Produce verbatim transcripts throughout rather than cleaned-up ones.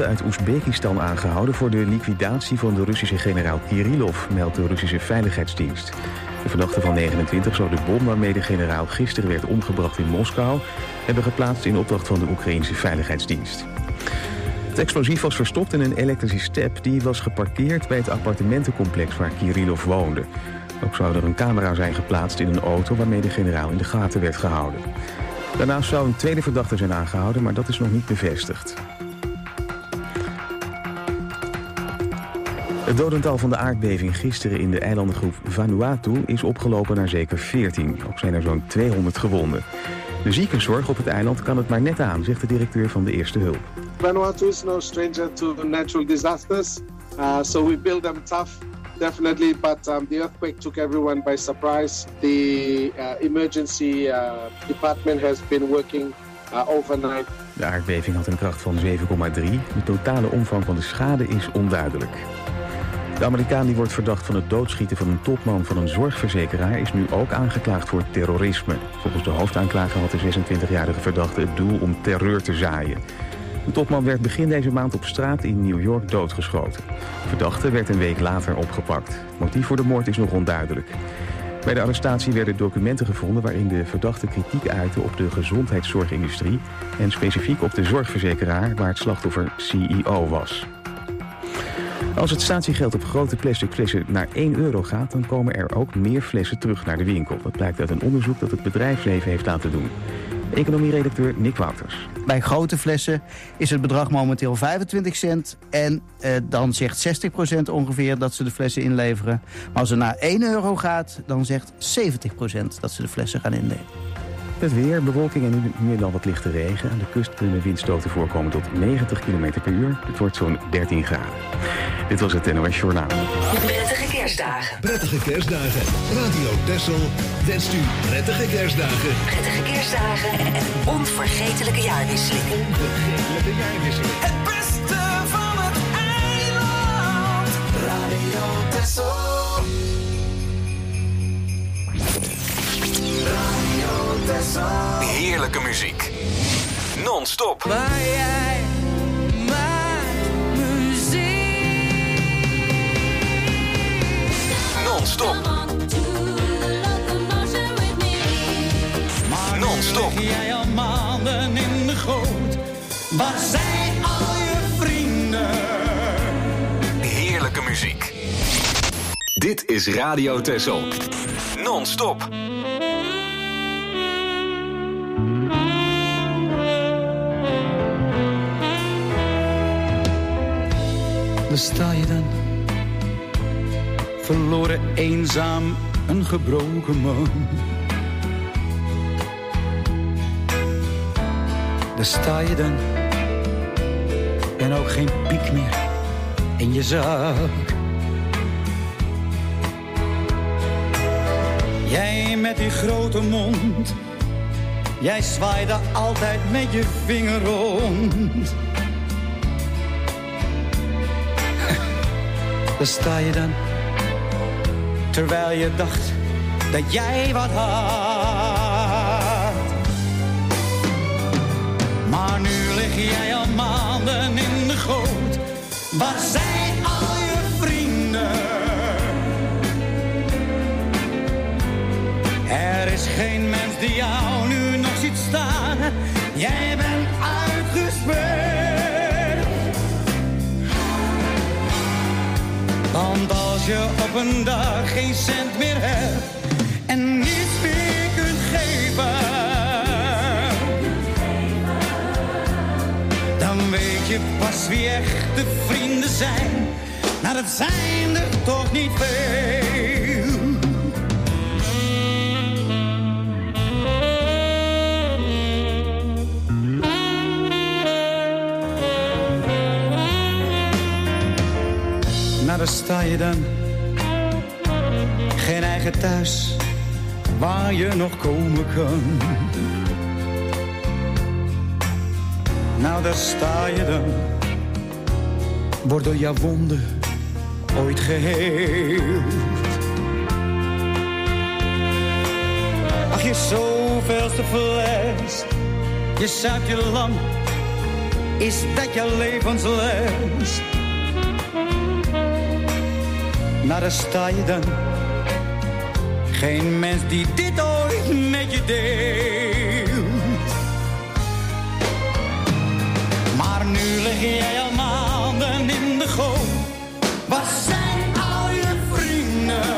verdachte uit Oezbekistan aangehouden voor de liquidatie van de Russische generaal Kirillov, meldt de Russische Veiligheidsdienst. De verdachte van negenentwintig zou de bom waarmee de generaal gisteren werd omgebracht in Moskou hebben geplaatst in opdracht van de Oekraïnse Veiligheidsdienst. Het explosief was verstopt in een elektrische step die was geparkeerd bij het appartementencomplex waar Kirillov woonde. Ook zou er een camera zijn geplaatst in een auto waarmee de generaal in de gaten werd gehouden. Daarnaast zou een tweede verdachte zijn aangehouden, maar dat is nog niet bevestigd. Het dodental van de aardbeving gisteren in de eilandengroep Vanuatu is opgelopen naar zeker veertien. Ook zijn er zo'n tweehonderd gewonden. De ziekenzorg op het eiland kan het maar net aan, zegt de directeur van de Eerste Hulp. Vanuatu is no stranger to natural disasters, uh, so we build them tough. Definitely, but um, the earthquake took everyone by surprise. The uh, emergency uh, department has been working uh, overnight. De aardbeving had een kracht van zeven komma drie. De totale omvang van de schade is onduidelijk. De Amerikaan die wordt verdacht van het doodschieten van een topman van een zorgverzekeraar is nu ook aangeklaagd voor terrorisme. Volgens de hoofdaanklager had de zesentwintigjarige verdachte het doel om terreur te zaaien. De topman werd begin deze maand op straat in New York doodgeschoten. De verdachte werd een week later opgepakt. Het motief voor de moord is nog onduidelijk. Bij de arrestatie werden documenten gevonden waarin de verdachte kritiek uitte op de gezondheidszorgindustrie en specifiek op de zorgverzekeraar waar het slachtoffer C E O was. Als het statiegeld op grote plastic flessen naar één euro gaat, dan komen er ook meer flessen terug naar de winkel. Dat blijkt uit een onderzoek dat het bedrijfsleven heeft laten doen. Economieredacteur Nick Wouters. Bij grote flessen is het bedrag momenteel vijfentwintig cent. En eh, dan zegt zestig procent ongeveer dat ze de flessen inleveren. Maar als het naar één euro gaat, dan zegt zeventig procent dat ze de flessen gaan inleveren. Het weer, bewolking en nu, nu en dan wat lichte regen. Aan de kust kunnen windstoten voorkomen tot negentig kilometer per uur. Het wordt zo'n dertien graden. Dit was het N O S Journaal. Prettige kerstdagen. Prettige kerstdagen. Radio Texel wenst u prettige kerstdagen. Prettige kerstdagen en een onvergetelijke jaarwisseling. Onvergetelijke jaarwisseling. Het beste van het eiland. Radio Texel. Radio Texel. Heerlijke muziek. Non-stop. Maar jij maakt muziek. Non-stop. Non-stop. Jij al maanden in de goot. Waar zijn al je vrienden? Heerlijke muziek. Dit is Radio Texel. Non-stop. Daar sta je dan, verloren, eenzaam, een gebroken man. Daar sta je dan, en ook geen piek meer in je zak. Jij met die grote mond, jij zwaaide altijd met je vinger rond. Daar sta je dan, terwijl je dacht dat jij wat had. Maar nu lig jij al maanden in de goot. Waar zijn al je vrienden? Er is geen mens die jou nu nog ziet staan. Jij bent uitgespeeld. Want als je op een dag geen cent meer hebt en niets meer kunt geven, dan weet je pas wie echte vrienden zijn. Nou, dat zijn er toch niet veel. Nou, daar sta je dan. Geen eigen thuis waar je nog komen kan. Nou, daar sta je dan. Wordt door jouw wonden ooit geheeld. Ach, je zoveelste fles. Je zuipt je lang is dat je levensles. Nou, daar sta je dan. Geen mens die dit ooit met je deelt. Maar nu lig jij al maanden in de goot. Waar zijn al je vrienden?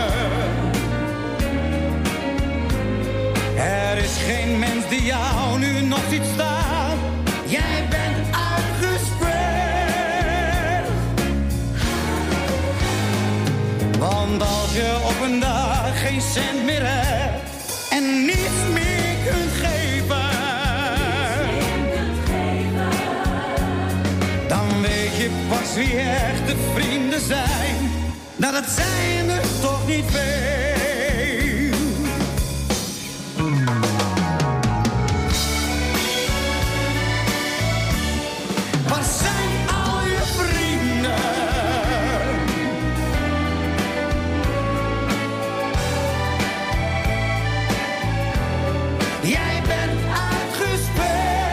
Er is geen mens die jou nu nog ziet staan. Jij bent uitgespeeld. Want als je op een dag geen cent meer hebt en niets meer kunt geven, dan weet je pas wie echte vrienden zijn. Nou, dat zijn er toch niet veel. Waar zijn al je vrienden? Jij bent uitgespeeld.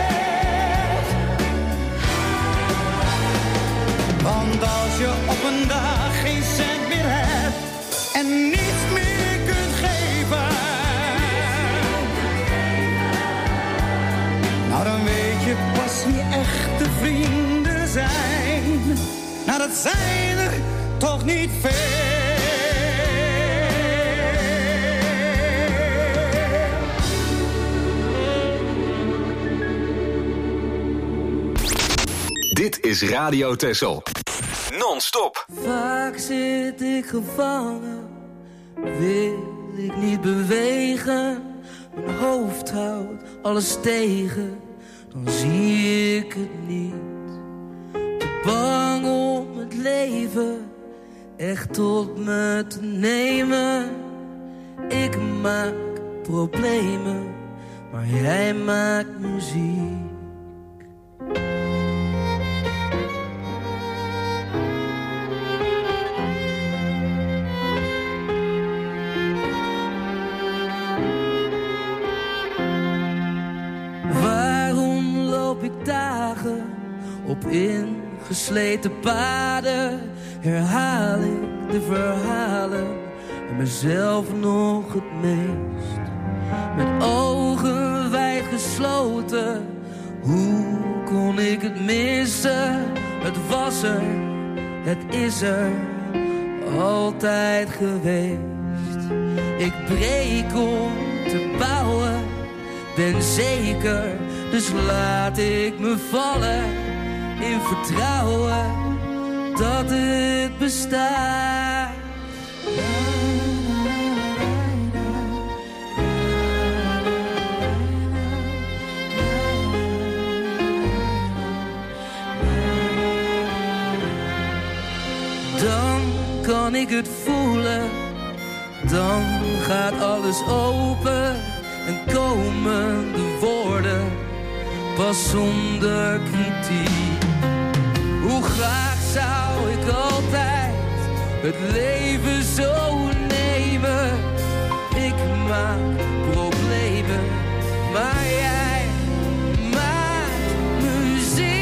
Want als je op een dag geen cent meer hebt en niets meer kunt geven, nou dan weet je pas wie echte vrienden zijn. Nou, dat zijn er toch niet veel. Dit is Radio Texel. Non-stop. Vaak zit ik gevangen, wil ik niet bewegen. Mijn hoofd houdt alles tegen, dan zie ik het niet. Te bang om het leven echt tot me te nemen. Ik maak problemen, maar jij maakt muziek. Dagen op ingesleten paden herhaal ik de verhalen en mezelf nog het meest. Met ogen wijd gesloten, hoe kon ik het missen? Het was er, het is er, altijd geweest. Ik breek om te bouwen, ben zeker. Dus laat ik me vallen in vertrouwen dat het bestaat. Dan kan ik het voelen, dan gaat alles open en komen de woorden pas zonder kritiek. Hoe graag zou ik altijd het leven zo nemen. Ik maak problemen, maar jij maakt muziek.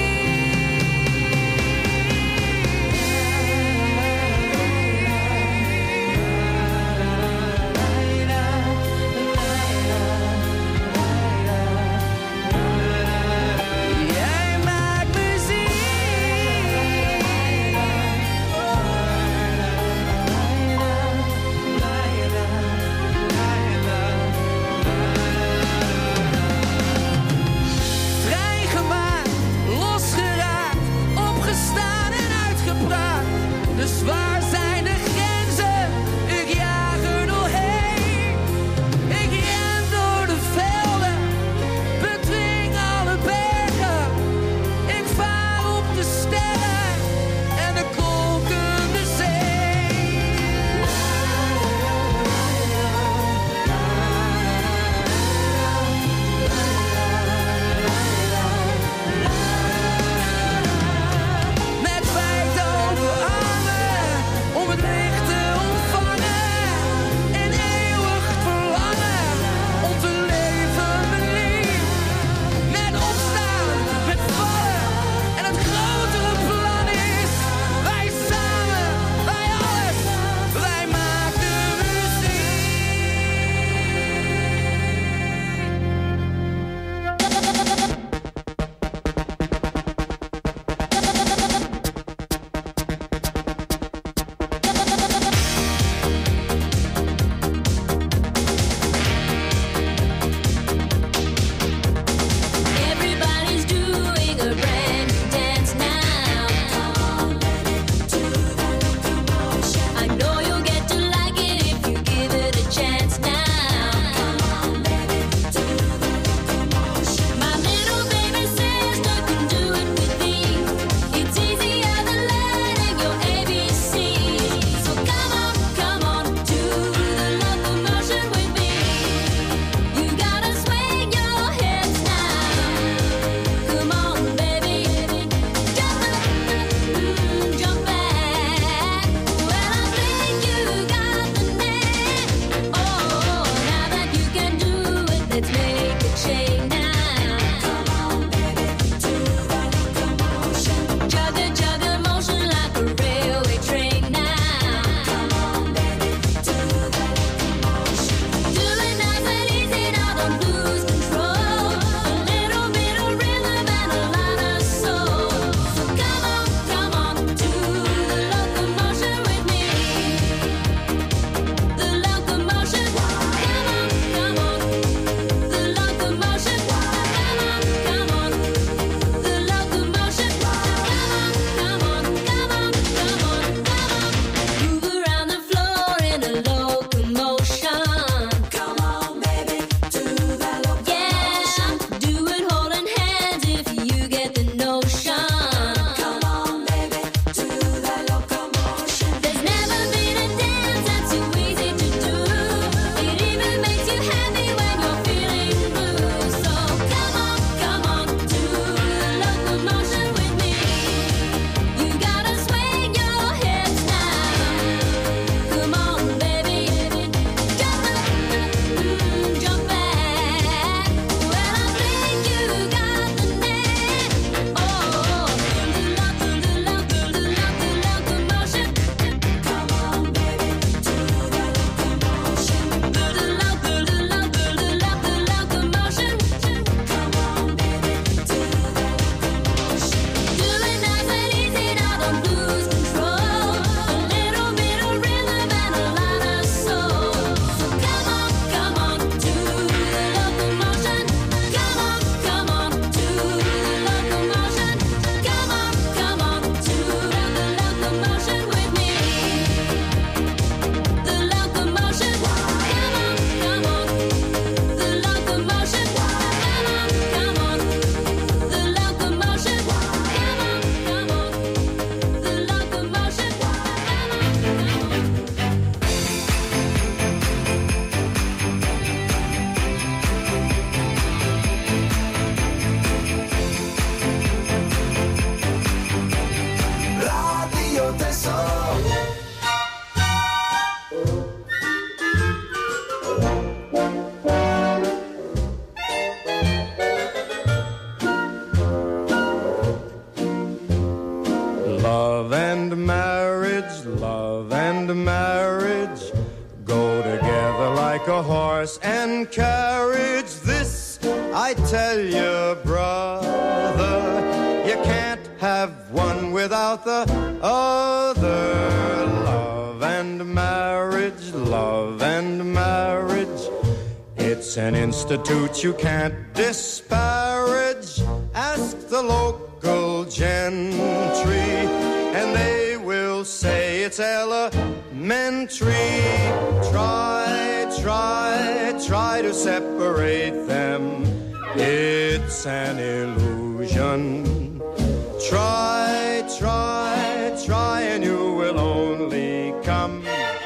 Love and marriage, love and marriage go together like a horse and carriage. This I tell you, brother, you can't have one without the other. Love and marriage, love and marriage, it's an institute you can't disparage. Ask the local gentry, and they will say it's elementary. Try, try, try to separate them. It's an illusion. Try, try, try, and you will only come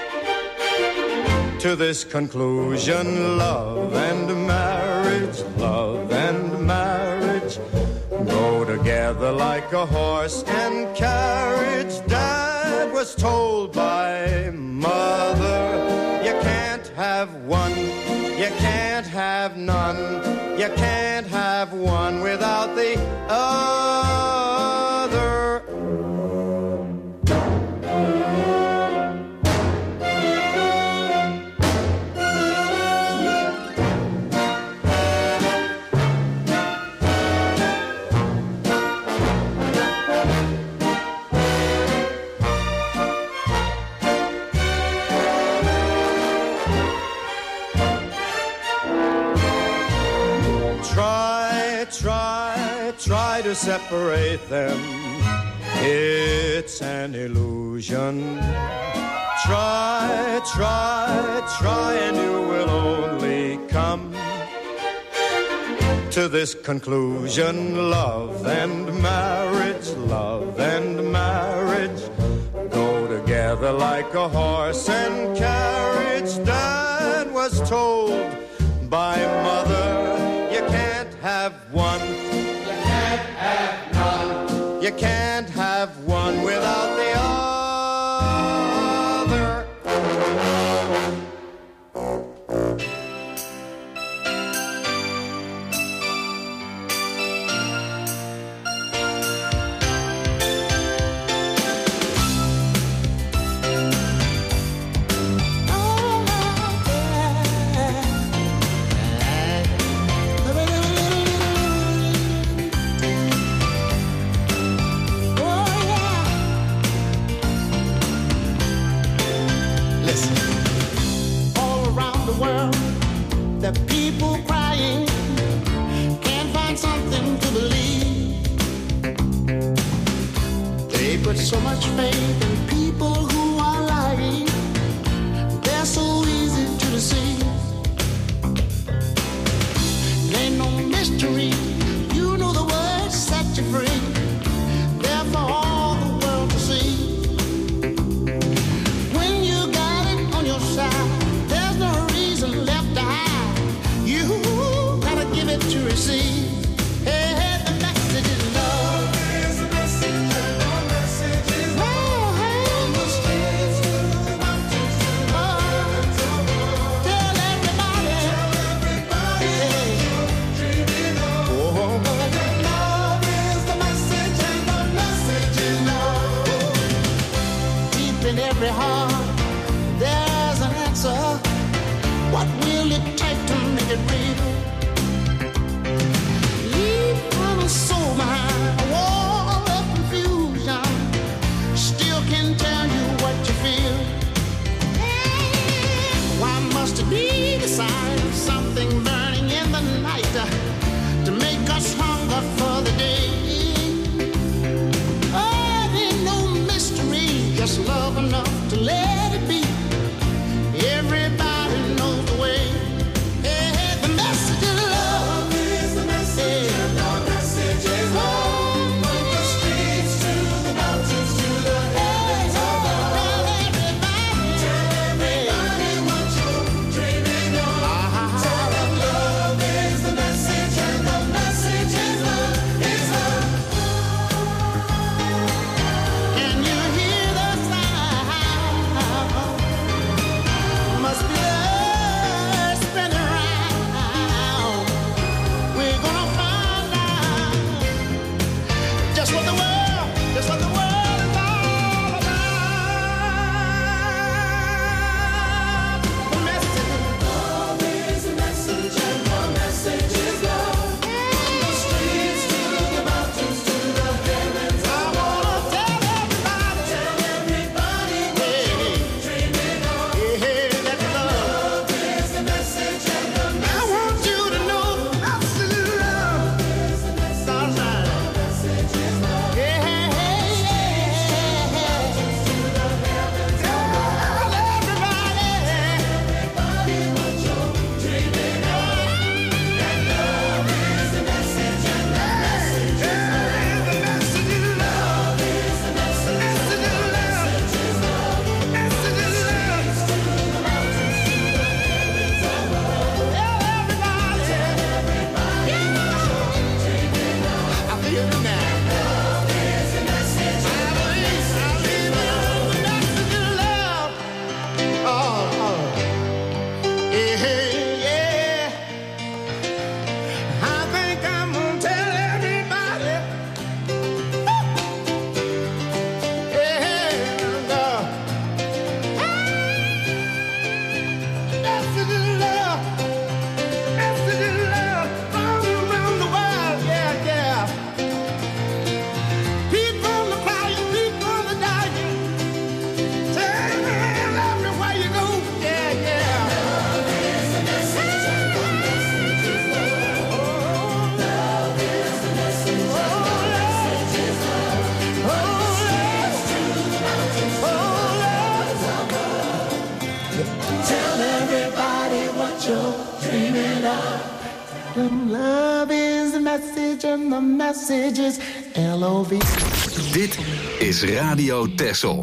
to this conclusion. Love and marriage, love and marriage go together like a horse and carriage. Dad was told by mother, you can't have one, you can't have none, you can't have one without the other. Try to separate them. It's an illusion. Try, try, try, and you will only come to this conclusion. Love and marriage, love and marriage go together like a horse and carriage. Dad was told by mother, you can't have one, you can't have one without the other. The people crying can't find something to believe. They put so much faith in people who are lying. They're so easy to deceive. Ain't no mystery. You know the words set you free. They're for all the world to see. When you got it on your side, there's no reason left to hide. You gotta give it to receive. Hey, hey, the message is love. There's a message, no message is love. Hey, on the streets, to the mountains, to the mountains. Tell everybody, tell everybody, hey, dreaming on. Oh, but love is the message, and the message is love. Deep in every heart, there's an answer. What will it take to make it real? Leave my soul behind a wall of confusion. Still can tell you what you feel. Why must it be the sign of something burning in the night uh, to make us hunger for the day? Oh, it ain't no mystery, just love enough to let it be. Everybody knows the way. Love is the message and the message is L O V. Dit is Radio Texel.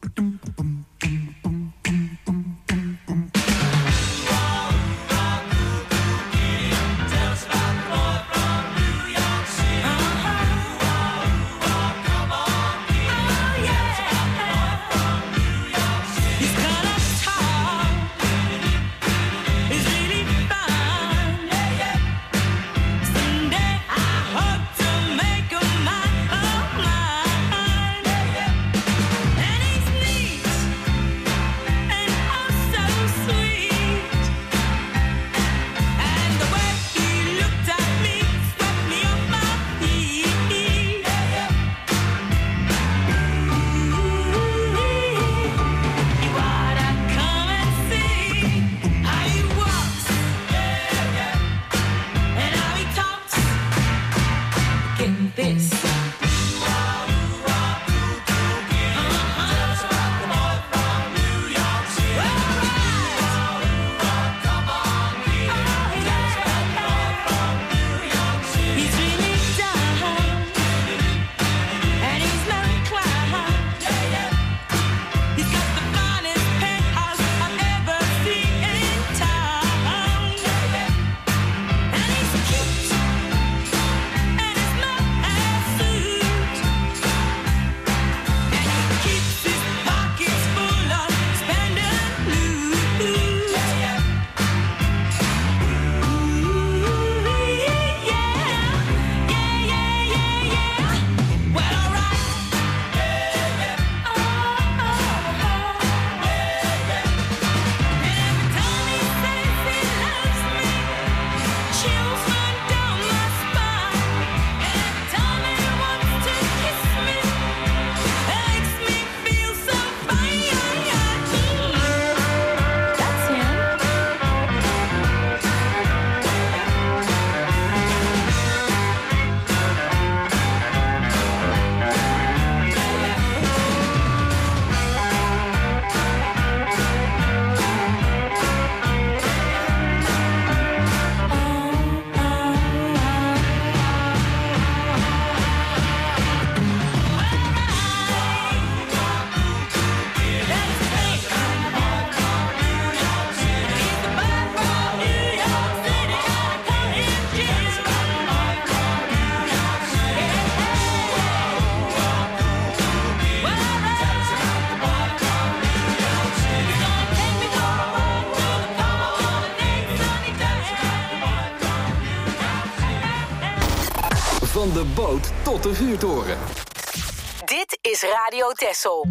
Van de boot tot de vuurtoren. Dit is Radio Texel.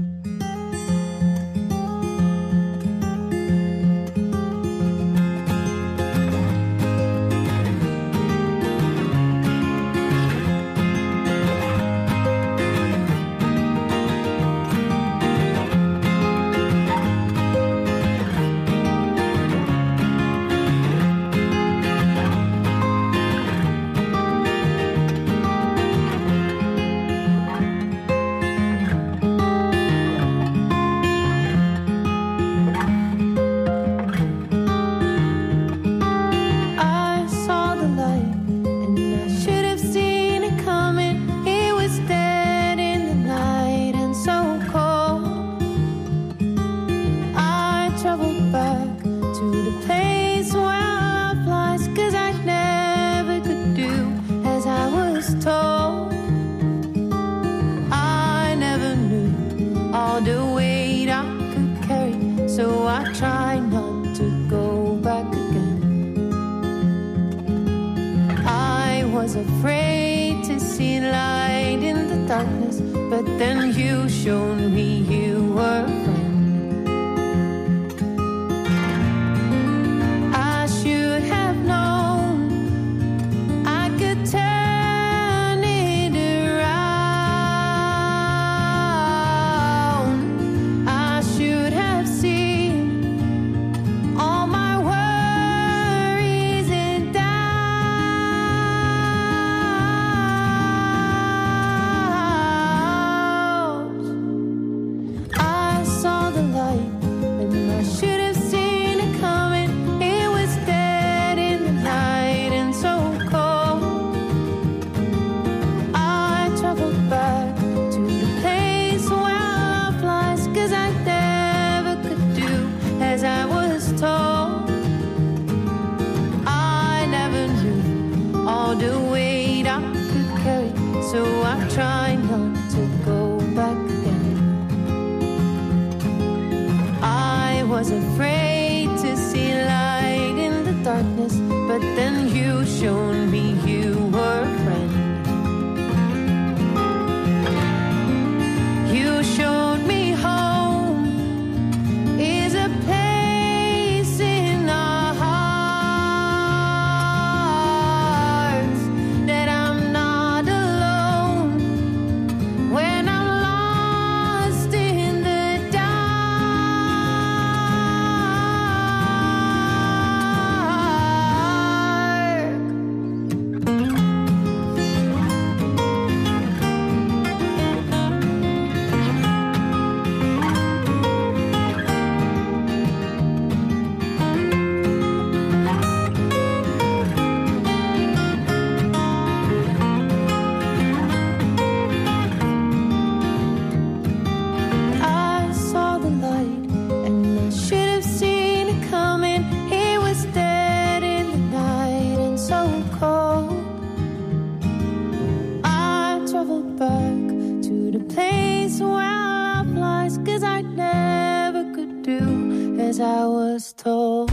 place where love lies, 'cause I never could do as I was told.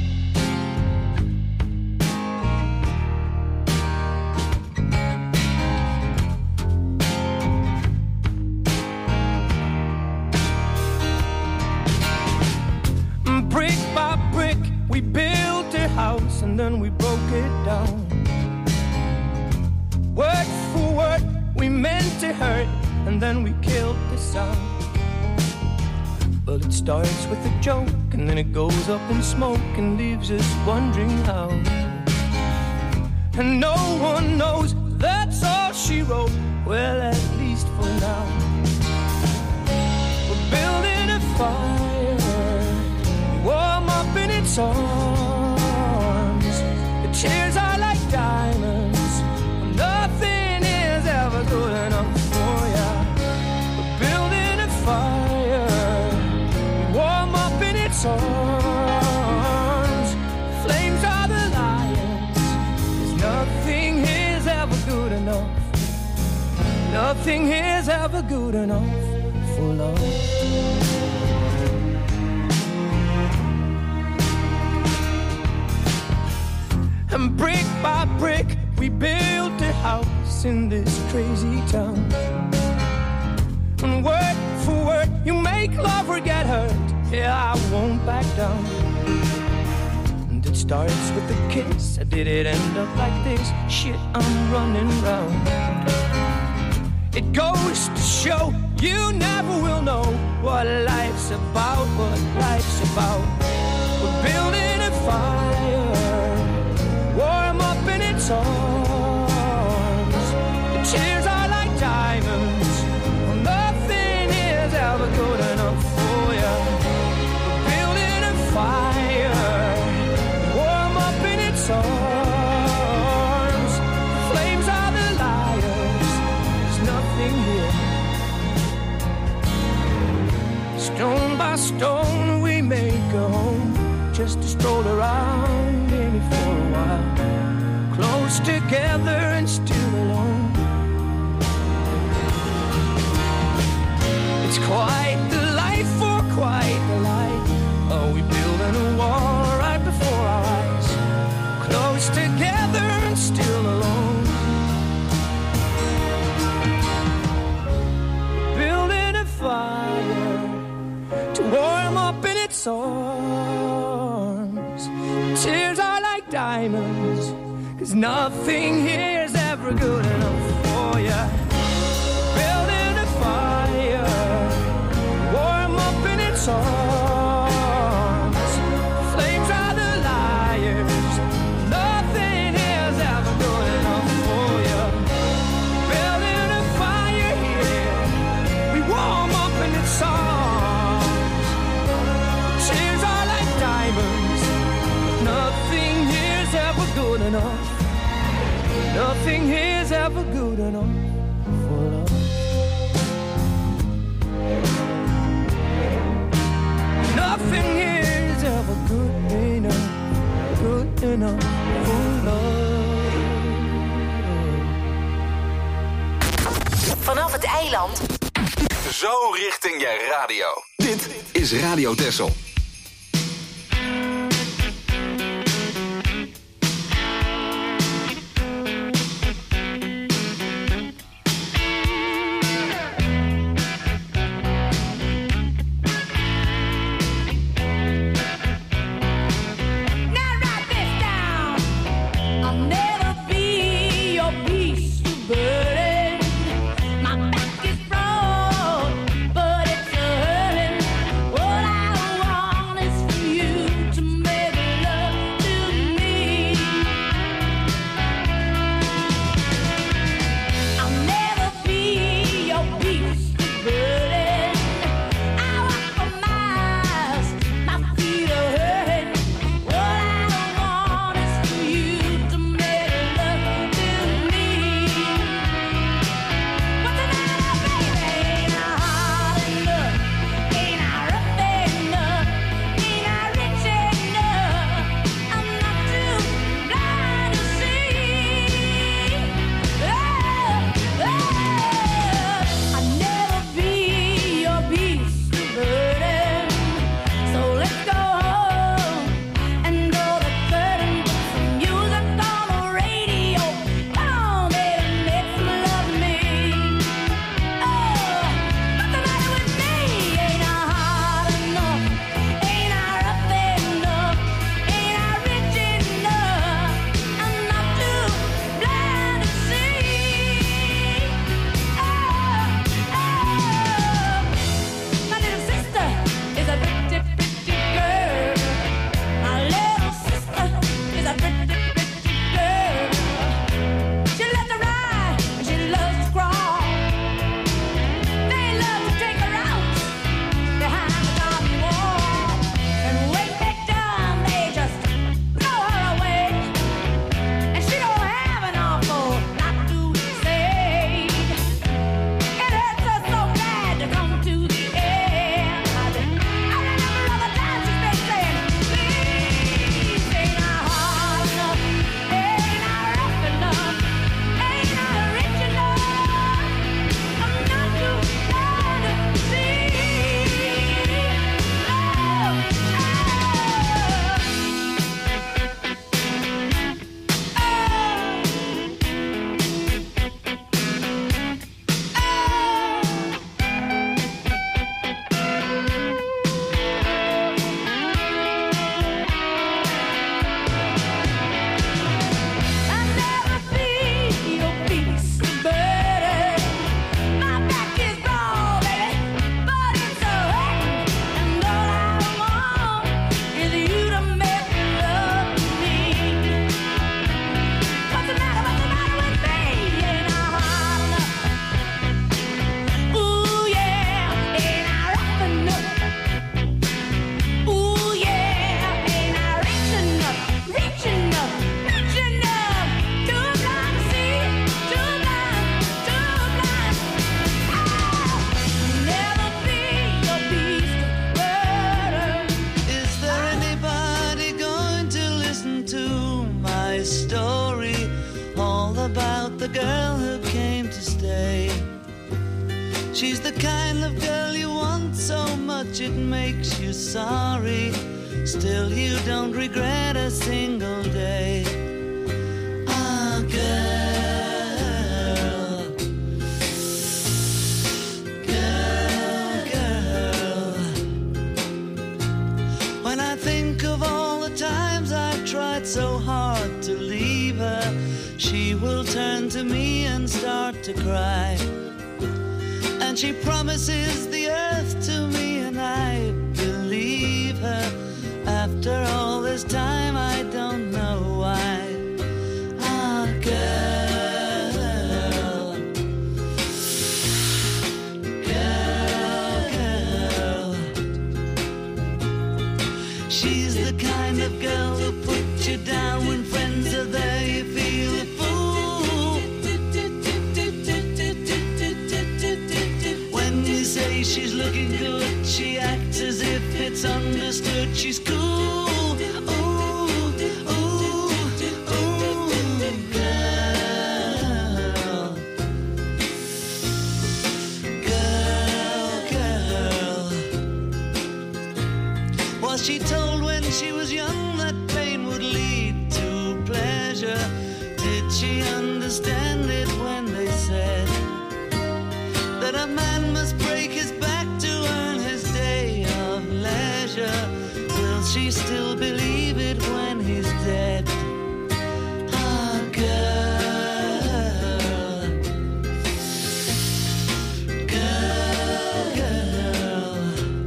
Brick by brick, we built a house and then we broke it down. Word for word, we meant to hurt and then we killed the sound. Well, it starts with a joke and then it goes up in smoke and leaves us wondering how. And no one knows, that's all she wrote. Well, at least for now. We're building a fire, warm up in its arms. The tears are like diamonds. Nothing is ever good enough for ya. We're building a fire, warm up in its arms. Flames are the lions, 'cause nothing is ever good enough. Nothing is ever good enough for love. And brick by brick, we built a house in this crazy town. And word for word, you make love or get hurt. Yeah, I won't back down. And it starts with a kiss. How did it end up like this? Shit, I'm running round. It goes to show you never will know what life's about, what life's about. We're building a fire, warm up in its arms. The tears are like diamonds. Nothing is ever good enough for you. We're building a fire, warm up in its arms. Flames are the liars. There's nothing here. Stone by stone we make a home, just to stroll around in it for a while. Close together and still alone. It's quite the life for quite the life. Oh, we building a wall right before our eyes. Close together and still alone. Building a fire to warm up in its arms. Tears are like diamonds, 'cause nothing here is ever good enough for ya. Building a fire, warm up in its arms. Flames are the liars. Nothing is ever good enough for ya. Building a fire here, we warm up in its arms. Tears are like diamonds. Nothing here's ever good enough. Nothing here's ever good enough for love. Nothing here's ever good enough, good enough for love. Vanaf het eiland. Zo richting je radio. Dit is Radio Texel. But it's hurting. What I want girl who came to stay. She's the kind of girl you want so much it makes you sorry. Still you don't regret a single day. Ah, girl, girl, girl. When I think of all the times I've tried so hard to leave her, she will turn to me and start to cry. And she promises the earth to me and I believe her. After all this time I don't know why. Ah, girl, girl, girl. She's the kind of girl who puts you down when friends are there. You feel a fool. When you say she's looking good, she acts as if it's understood. She's cool. She told when she was young that pain would lead to pleasure. Did she understand it when they said that a man must break his back to earn his day of leisure? Will she still believe it when he's dead? Ah, girl, girl, girl.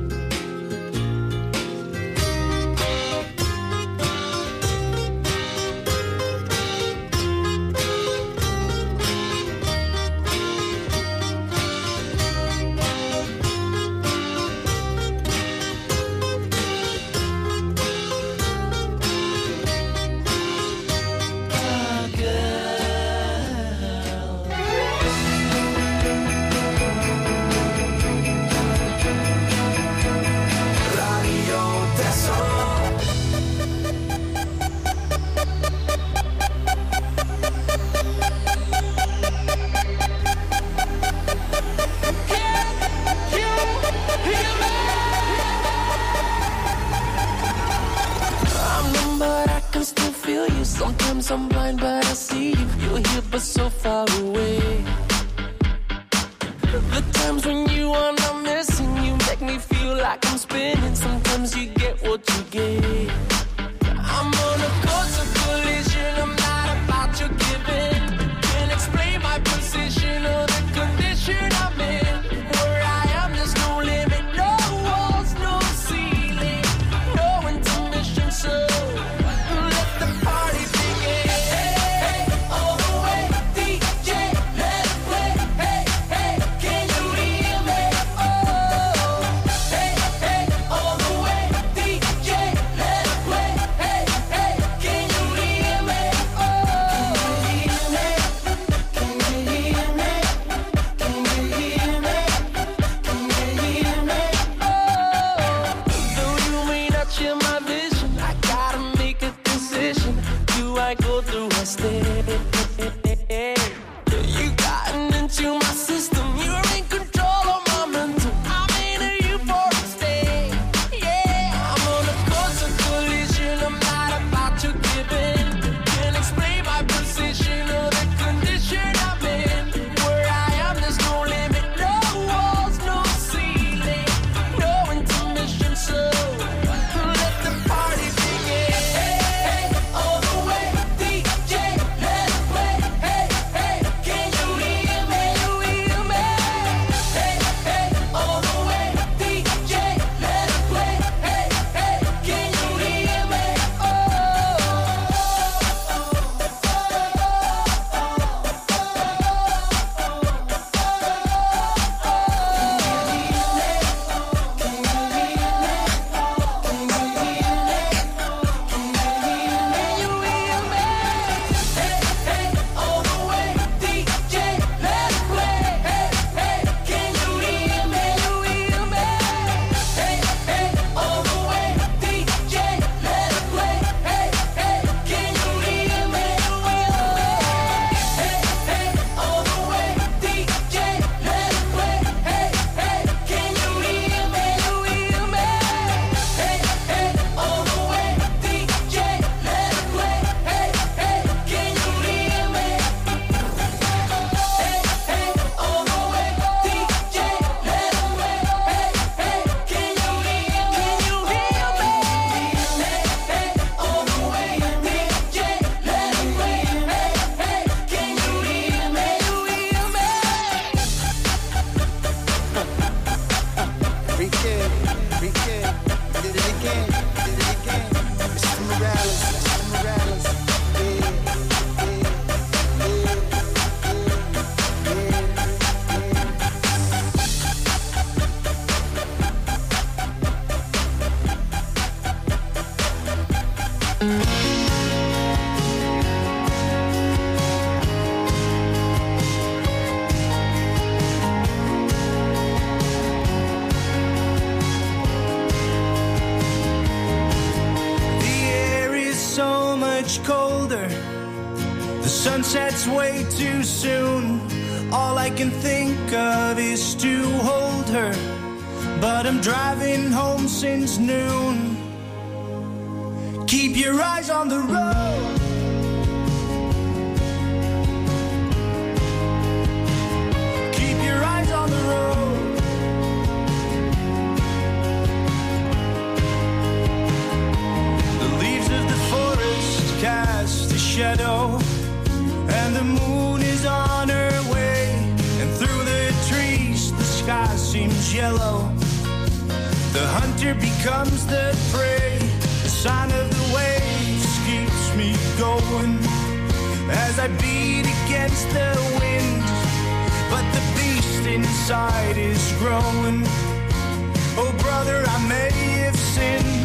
Sometimes I'm blind, but I see you. You're here, but so far away. The times when you are not missing, you make me feel like I'm spinning. Sometimes you get what you get. I'm on a course of collision. I'm not about your giving. Can't explain my position or the condition I'm in. Where I am, there's no limit, no walls, no ceiling, no intermission. So much colder. The sun sets way too soon. All I can think of is to hold her, but I'm driving home since noon. Keep your eyes on the road. Keep your eyes on the road. The leaves of the forest cast a shadow, and the moon is on her way. And through the trees the sky seems yellow. The hunter becomes the prey. The sign of the waves keeps me going as I beat against the wind. But the beast inside is growing. Oh brother, I may have sinned.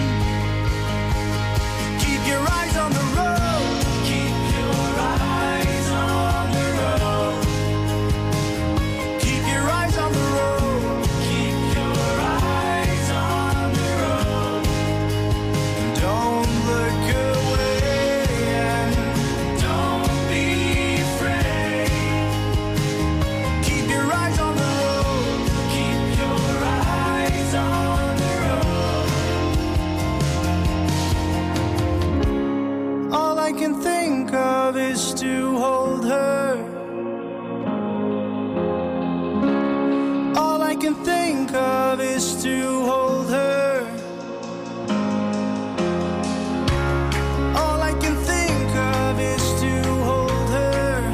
Keep your eyes on the road. Keep your eyes on the road. Keep your eyes on the road. Keep your eyes on the road. Don't look away and don't be afraid. Keep your eyes on the road. Keep your eyes on the road. All I can think of is to hold her. All I can think of is to hold her. All I can think of is to hold her.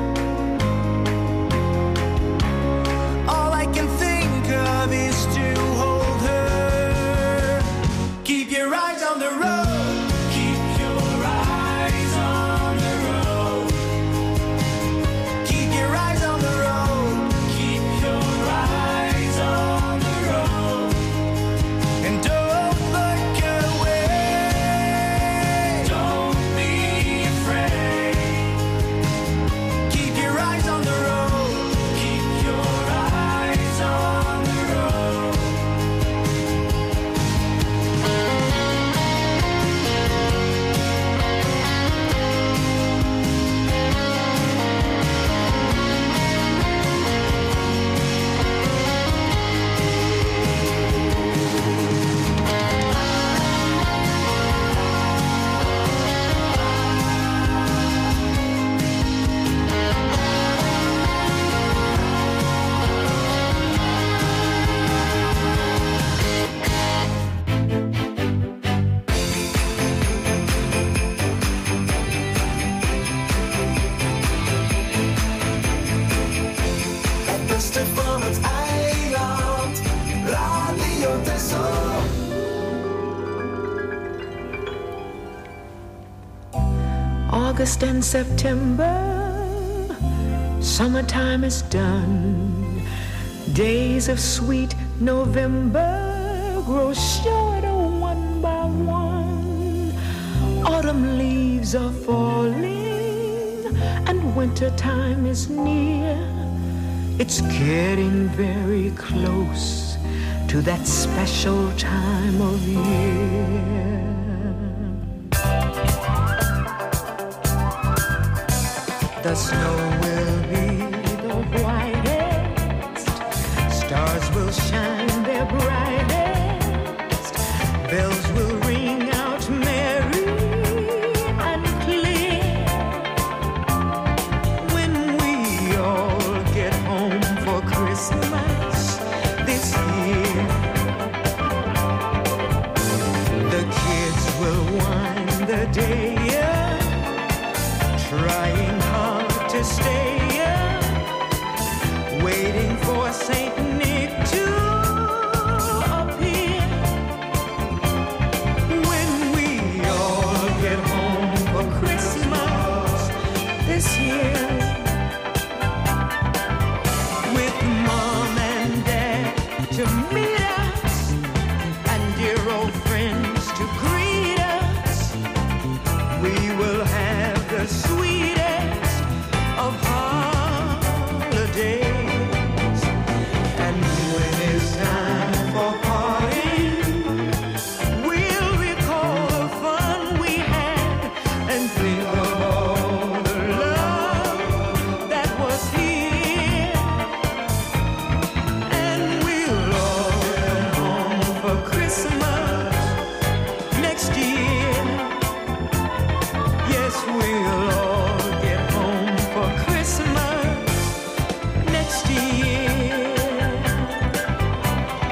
All I can think of is to hold her. Keep your eyes on the road. Keep your eyes on the road. Keep your eyes on the road. Keep your eyes on the road. And don't look away. Don't be afraid. Keep your eyes on the road. Keep your eyes on the road. Het beste van het eiland, Radio Texel. August and September, summertime is done. Days of sweet November grow shorter one by one. Autumn leaves are falling and wintertime is near. It's getting very close to that special time of year. The snow will be the whitest, stars will shine their brightest, bells will ring out merry and clear. When we all get home for Christmas this year, the kids will wind the day up, trying hard to stay up, waiting for Saint Nick to appear. When we all get home for Christmas this year, with Mom and Dad to meet us and dear old friends to greet us, we will have the sweetest of holidays. And when it's time for parting, we'll recall the fun we had and think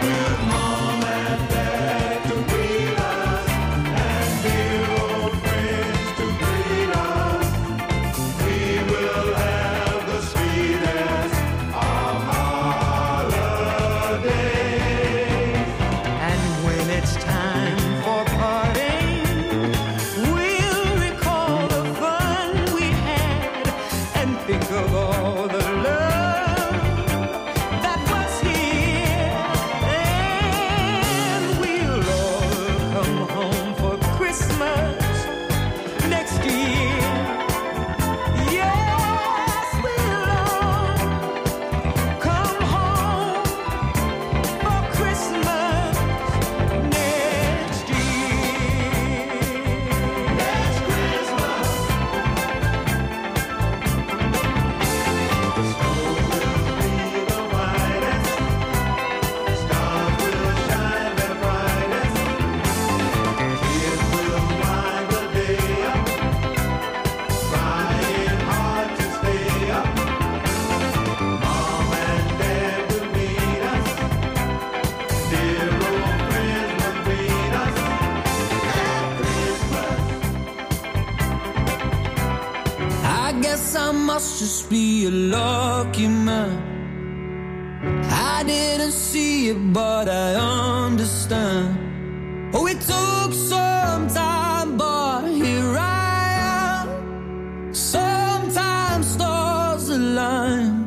must just be a lucky man. I didn't see it, but I understand. Oh, it took some time, but here I am. Sometimes stars align.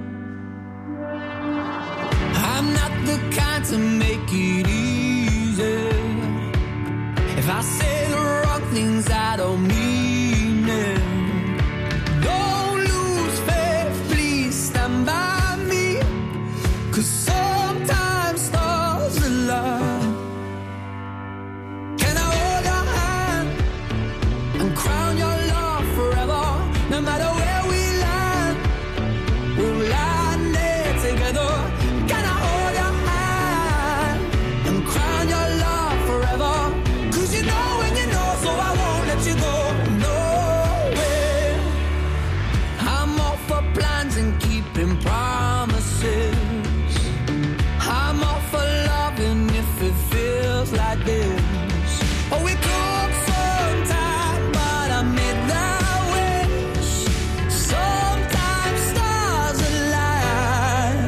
I'm not the kind to make it easy. If I say the wrong things, I don't mean it. Don't lose faith, please stand by me. 'Cause sometimes stars align. Can I hold your hand and crown your love forever? No matter where we land, we'll land there together. Can I hold your hand and crown your love forever? 'Cause you know when you know, so I won't let you go. No way. I'm all for plans and keeping promises. I'm all for loving if it feels like this. Oh, we took some time, but I made that wish. Sometimes stars align.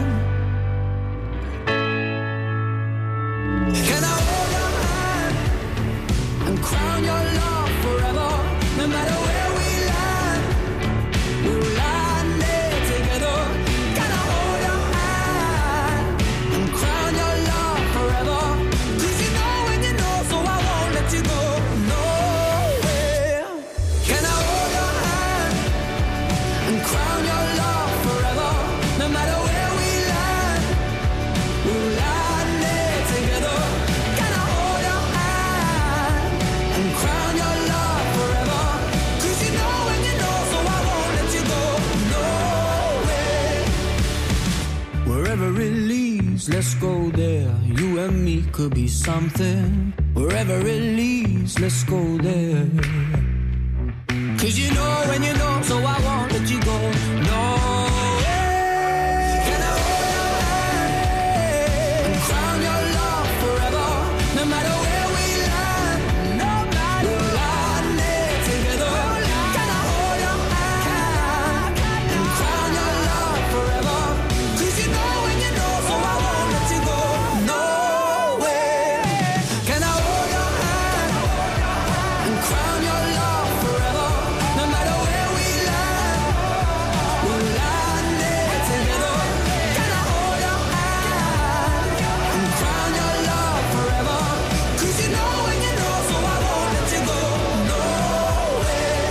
Can I hold your hand and crown your love forever? No matter where we land, we'll land there together. Can I hold your hand and crown your love forever? 'Cause you know when you know, so I won't let you go. No way. Can I hold your hand and crown your love forever? No matter where we land, we'll land there together. Can I hold your hand and crown your love forever? 'Cause you know when you know, so I won't let you go. No way. Wherever it leads, let's go there. You and me could be something. Wherever it leads, let's go there. 'Cause you know when you know, so I won't let you go. No way. Can I hold your hand and crown your love forever? No matter where we land, no matter we'll land there together. Can I hold your hand and crown your love forever? 'Cause you know when you know, so I won't let you go. No way. Can I hold your hand and crown your love forever? No matter where we land, we'll land there together. Can I hold your hand and crown your love forever? 'Cause you know when you know, so I won't let you go. No way.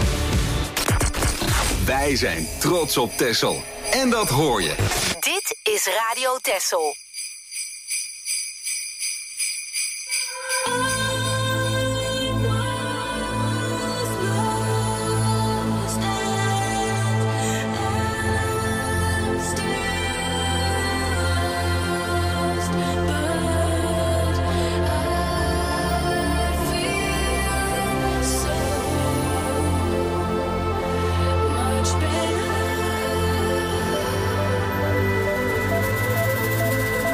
Wij zijn trots op Texel. En dat hoor je. Dit is Radio Texel. Much better.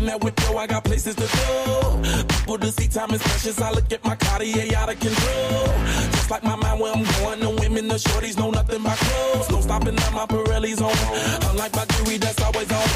that whip, yo, I got places to go. People to see, time is precious. I look at my Cartier out of control. Just like my mind where I'm going, the women, the shorties know nothing but clothes. No stopping at my Pirelli's on. Unlike my jewelry, that's always on.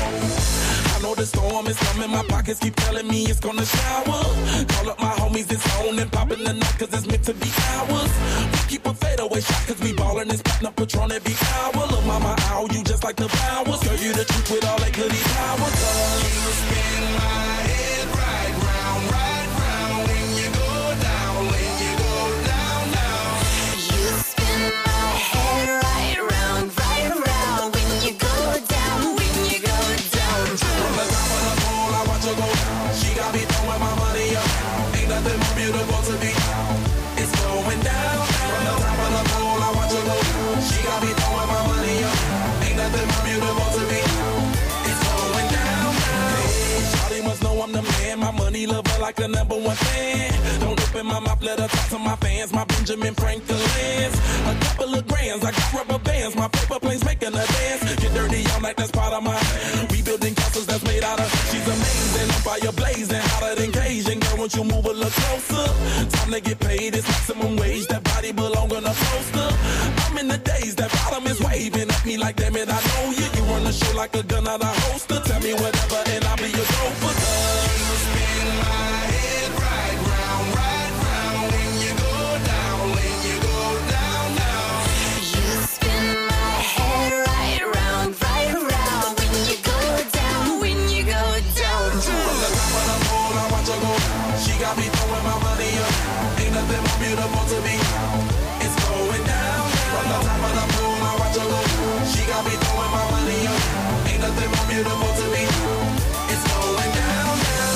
I know the storm is coming, my pockets keep telling me it's gonna shower. Call up my homies, it's on and popping the night, cause it's meant to be ours. We keep a fadeaway shot, cause we ballin' this platinum up Patron every hour. Look, mama, ow, you just like the flowers. Girl, you the truth with all that goody power. You spin my head right round, right round. When you go down, when you go down, down. You spin my head right round, right round. When you go down, when you go down. From the top of the pole, I watch her go down. She got me throwing my money up. Ain't nothing more beautiful to be. It's going down. From the top of the pole, I watch her go down. She got me throwing my money up. Ain't nothing more beautiful to be. It's going down. Hey, Shawty must know I'm the man. My money lover like a number one fan. Don't open my mouth, let her talk to my fans. My Benjamin Franklin's. A couple of grands, I got rubber bands. My paper planes making a dance. Get dirty all night, that's part of my rebuilding castles that's made out of. She's amazing, I'm fire blazing, hotter than Cajun. Girl, won't you move a little closer? Time to get paid, it's maximum wage. That body belong on a poster. I'm in the days, that bottom is waving at me like, damn it, I know you. You run the show like a gun out of holster. Tell me whatever and I'll be your gopher. You spin my head right round, right round. When you go down, when you go down, down. You spin my head right round, right round. When you go down, when you go down. From the top of the pole, I watch her go down. She got me throwing my money up. Ain't nothing more beautiful to be. It's going down. From the top of the pole, I watch her go down. She got me throwing my money up. Ain't nothing more beautiful to me. It's going down.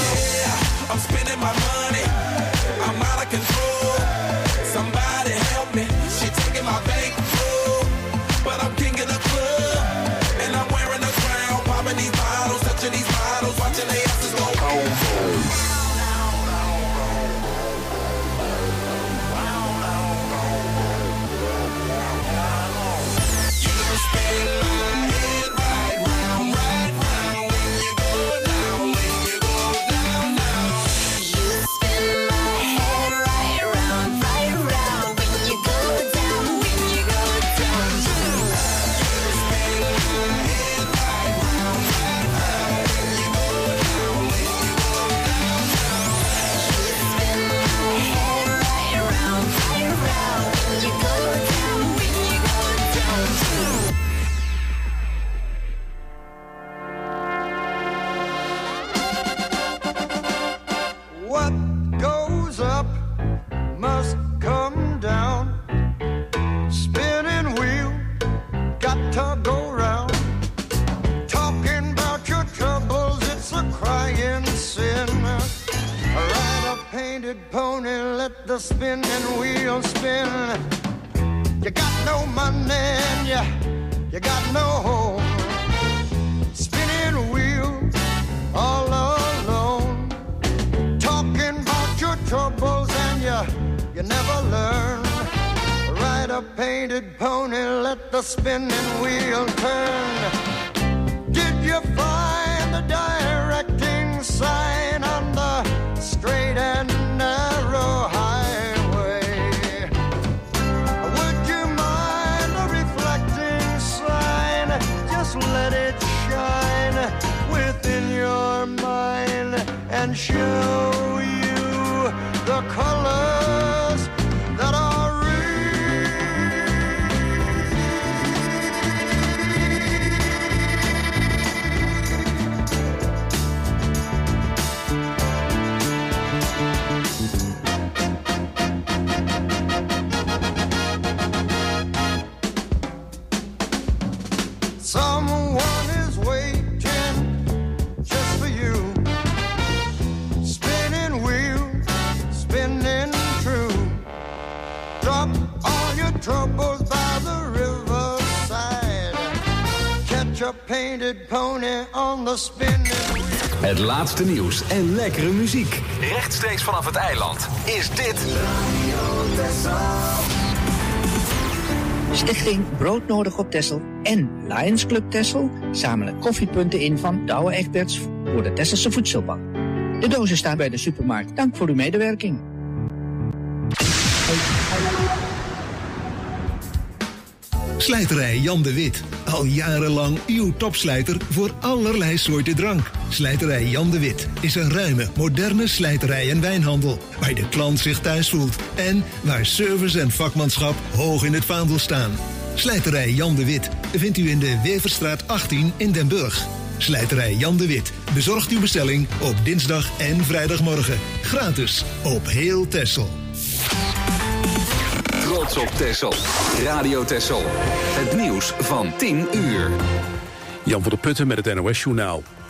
Yeah, I'm spending my money. I'm out of control. Somebody help me. She taking my bankroll, but I'm king of the club, and I'm wearing a crown. Popping these bottles, touching these bottles, watching they asses go home. You spin my head right round, right round. When you go down, when you go down, down. You spin my head right round, right round. When you go down, when you go down. You spin my head right round, right round. When you go down, when you go down, down. You spin my head right round, right round. When you go down, when you go down. What goes up must come down. Spinning wheel, got to go round. Talking about your troubles, it's a crying sin. Ride a painted pony, let the spinning wheel spin. You got no money and you, you got no home. Spinning wheel, all alone. Talking about your troubles and you, you never learn. Ride a painted pony, let the spinning wheel turn. Did you find the directing sign on the straight and narrow highway? Would you mind a reflecting sign? Just let it shine within your mind and show you the colors that are real. Someone is waiting just for you. Spinning wheel, spinning true. Drop all your troubles by the riverside. Catch a painted pony on the spinning wheel. Het laatste nieuws en lekkere muziek. Rechtstreeks vanaf het eiland is dit... Stichting Broodnodig op Texel en Lions Club Texel zamelen koffiepunten in van Douwe Egberts voor de Tesselse voedselbank. De dozen staan bij de supermarkt. Dank voor uw medewerking. Slijterij Jan de Wit. Al jarenlang uw topslijter voor allerlei soorten drank. Slijterij Jan de Wit is een ruime, moderne slijterij en wijnhandel. Waar de klant zich thuis voelt. En waar service en vakmanschap hoog in het vaandel staan. Slijterij Jan de Wit vindt u in de Weverstraat achttien in Den Burg. Slijterij Jan de Wit bezorgt uw bestelling op dinsdag en vrijdagmorgen. Gratis op heel Texel. Trots op Texel. Radio Texel. Het nieuws van tien uur. Jan van der Putten met het N O S-journaal.